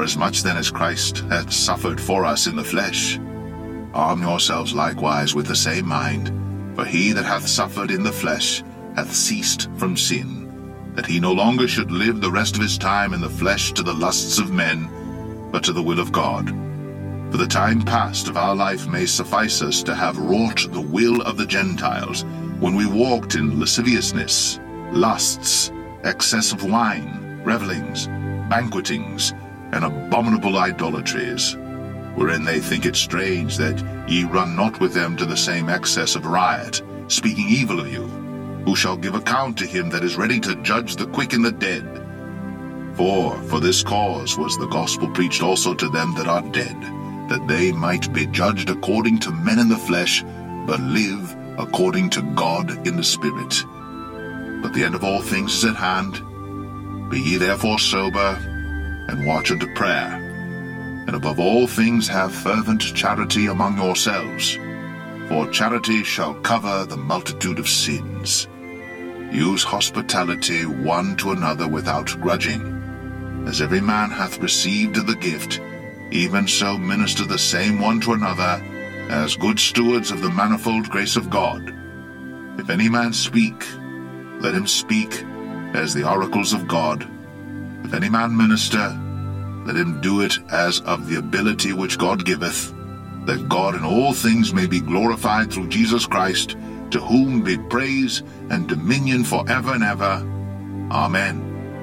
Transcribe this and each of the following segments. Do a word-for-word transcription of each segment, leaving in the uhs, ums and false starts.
Forasmuch then as Christ hath suffered for us in the flesh, arm yourselves likewise with the same mind. For he that hath suffered in the flesh hath ceased from sin, that he no longer should live the rest of his time in the flesh to the lusts of men, but to the will of God. For the time past of our life may suffice us to have wrought the will of the Gentiles, when we walked in lasciviousness, lusts, excess of wine, revellings, banquetings, and abominable idolatries, wherein they think it strange that ye run not with them to the same excess of riot, speaking evil of you, who shall give account to him that is ready to judge the quick and the dead. For for this cause was the gospel preached also to them that are dead, that they might be judged according to men in the flesh, but live according to God in the Spirit. But the end of all things is at hand. Be ye therefore sober, and watch unto prayer. And above all things have fervent charity among yourselves, for charity shall cover the multitude of sins. Use hospitality one to another without grudging. As every man hath received the gift, even so minister the same one to another, as good stewards of the manifold grace of God. If any man speak, let him speak as the oracles of God. If any man minister, let him do it as of the ability which God giveth, that God in all things may be glorified through Jesus Christ, to whom be praise and dominion for ever and ever. Amen.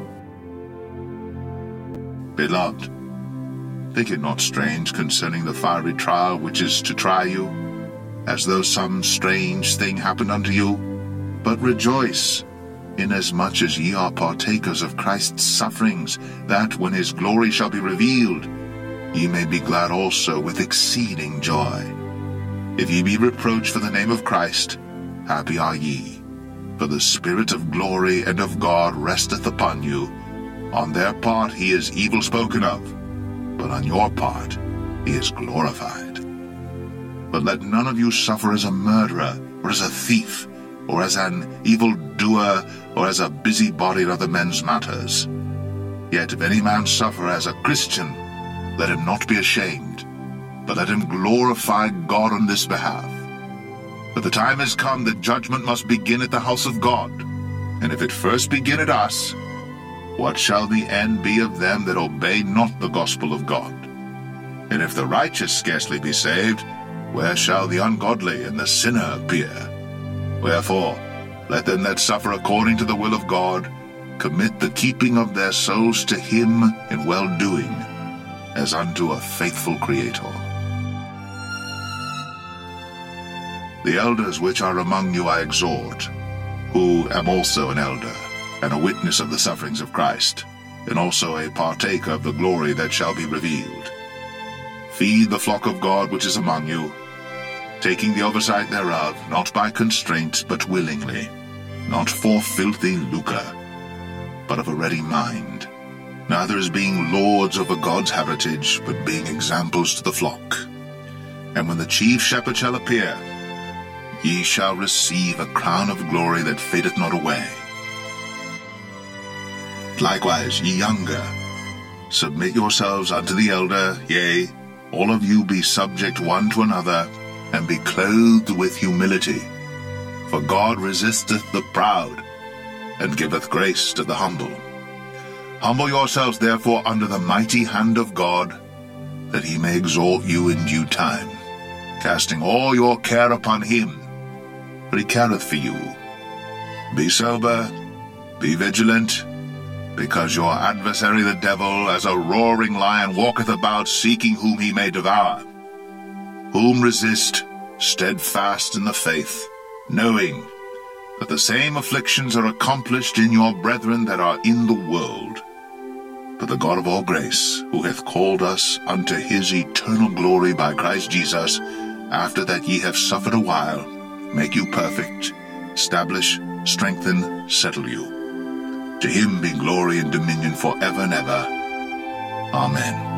Beloved, think it not strange concerning the fiery trial which is to try you, as though some strange thing happened unto you, but rejoice, inasmuch as ye are partakers of Christ's sufferings, that when his glory shall be revealed, ye may be glad also with exceeding joy. If ye be reproached for the name of Christ, happy are ye, for the Spirit of glory and of God resteth upon you. On their part he is evil spoken of, but on your part he is glorified. But let none of you suffer as a murderer, or as a thief, or as an evildoer, or as a busybody in other men's matters. Yet if any man suffer as a Christian, let him not be ashamed, but let him glorify God on this behalf. For the time is come that judgment must begin at the house of God, and if it first begin at us, what shall the end be of them that obey not the gospel of God? And if the righteous scarcely be saved, where shall the ungodly and the sinner appear? Wherefore, let them that suffer according to the will of God commit the keeping of their souls to him in well-doing, as unto a faithful Creator. The elders which are among you I exhort, who am also an elder, and a witness of the sufferings of Christ, and also a partaker of the glory that shall be revealed. Feed the flock of God which is among you, taking the oversight thereof, not by constraint, but willingly, not for filthy lucre, but of a ready mind, neither as being lords over God's heritage, but being examples to the flock. And when the chief shepherd shall appear, ye shall receive a crown of glory that fadeth not away. Likewise, ye younger, submit yourselves unto the elder, yea, all of you be subject one to another, and be clothed with humility. For God resisteth the proud, and giveth grace to the humble. Humble yourselves therefore under the mighty hand of God, that he may exalt you in due time, casting all your care upon him, for he careth for you. Be sober, be vigilant, because your adversary the devil, as a roaring lion, walketh about, seeking whom he may devour. Whom resist, steadfast in the faith, knowing that the same afflictions are accomplished in your brethren that are in the world. But the God of all grace, who hath called us unto his eternal glory by Christ Jesus, after that ye have suffered a while, make you perfect, establish, strengthen, settle you. To him be glory and dominion for ever and ever. Amen.